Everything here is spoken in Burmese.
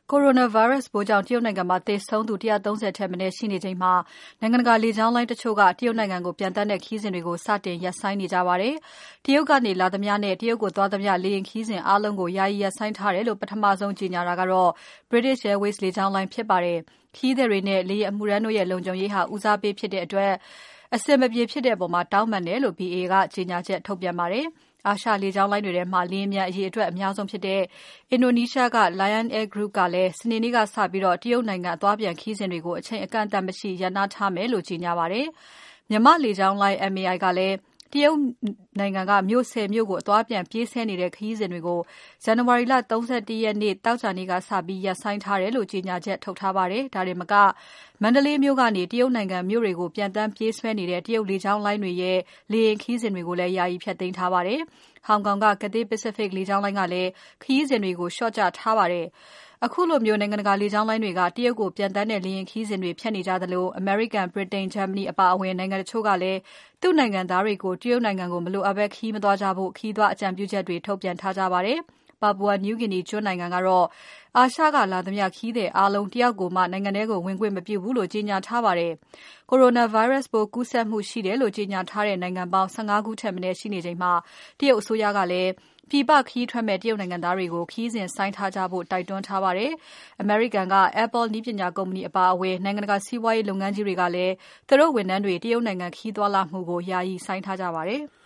Coronavirus ပိုးကြောင့်တရုတ်နိုင်ငံမှာသေဆုံးသူ 130 ထက်မနည်းရှိနေချိန်မှာနိုင်ငံတကာလေကြောင်းလိုင်းတချို့ကတရုတ်နိုင်ငံကိုပျံသန်းတဲ့ခရီးစဉ်တွေကိုစတင်ရပ်ဆိုင်းနေကြပါတယ်။ တရုတ်ကနေလာသမျှနဲ့တရုတ်ကိုသွားသမျှလေယာဉ်ခရီးစဉ်အားလုံးကိုယာယီရပ်ဆိုင်းထားတယ်လို့ပထမဆုံးကြေညာတာကတော့ British Airways လေကြောင်းလိုင်းဖြစ်ပါတယ်။ ခရီးသည်တွေနဲ့လေယာဉ်အမှုထမ်းတို့ရဲ့လုံခြုံရေးဟာဦးစားပေးဖြစ်တဲ့အတွက်အဆင်မပြေဖြစ်တဲ့အပေါ်တောင်းပန်တယ်လို့ BA ကကြေညာချက်ထုတ်ပြန်ပါတယ်။ အာရှလေကြောင်းလိုင်းတွေထဲမှာလေယာဉ်ပျံအရေအတွက်အများဆုံးဖြစ်တဲ့ အင်ဒိုနီးရှားက Lion Air Group ကလည်းစနေနေ့ကစပြီးတရုတ်နိုင်ငံအသွားပြန်ခရီးစဉ်တွေကိုအချိန်အကန့်အသတ်မရှိရပ်နားထားမယ်လို့ကြေညာပါတယ်။ မြန်မာ့လေကြောင်းလိုင်း MAI ကလည်းတရုတ်နိုင်ငံကမြို့ ၁၀ မြို့ကိုအသွားပြန်ပြေးဆွဲနေတဲ့ခရီးစဉ်တွေကို ဇန်နဝါရီလ ၃၁ ရက်နေ့သောကြာနေ့ကစပြီးရပ်ဆိုင်းထားတယ်လို့ကြေညာချက်ထုတ်ထားပါတယ်။ ဒါတင်မက မန္တလေးမြို့ကနေတရုတ်နိုင်ငံမြို့တွေကို ပျံသန်းပြေးဆွဲနေတဲ့တရုတ်လေကြောင်းလိုင်းတွေရဲ့လေယာဉ်ခရီးစဉ်တွေကိုလည်းယာယီဖျက်သိမ်းထားပါတယ်။ ဟောင်ကောင်က Cathay Pacific လေကြောင်းလိုင်းကလည်းခရီးစဉ်တွေကိုလျှော့ချထားပါတယ်။ ခုလိုနိုင်ငံတကာလေကြောင်းလိုင်းတွေကတရုတ်ကိုပျံသန်းတဲ့လေယာဉ်ခရီးစဉ်တွေဖျက်နေကြသလို အမေရိကန်၊ ဗြိတိန်၊ ဂျာမနီအပါအဝင်နိုင်ငံတချို့ကလည်းသူ့နိုင်ငံသားတွေကိုတရုတ်နိုင်ငံကိုမလိုအပ်ဘဲခရီးမသွားကြဖို့ခရီးသွားအကြံပြုချက်တွေထုတ်ပြန်ထားကြပါတယ်။ Papua New Guinea ကျွန်းနိုင်ငံကတော့အာရှကလာသမျှခရီးသည်အားလုံးတယောက်ကိုမှနိုင်ငံထဲကိုဝင်ခွင့်မပြုဘူးလို့ကြေညာထားပါတယ်။ Coronavirus ပိုးကူးစက်မှုရှိတယ်လို့ကြေညာထားတဲ့နိုင်ငံပေါင်း ၁၅ ခုထက်မနည်းရှိနေချိန်မှာတရုတ်အစိုးရကလည်းပြည်ပခရီးထွက်မယ့်တရုတ်နိုင်ငံသားတွေကိုခရီးစဉ်ဆိုင်းထားကြဖို့တိုက်တွန်းထားပါတယ်။ အမေရိကန်က Apple နည်းပညာကုမ္ပဏီအပါအဝင်နိုင်ငံတကာစီးပွားရေးလုပ်ငန်းကြီးတွေကလည်းသူတို့ဝန်ထမ်းတွေတရုတ်နိုင်ငံခရီးသွားလာမှုကိုယာယီဆိုင်းထားကြပါတယ်။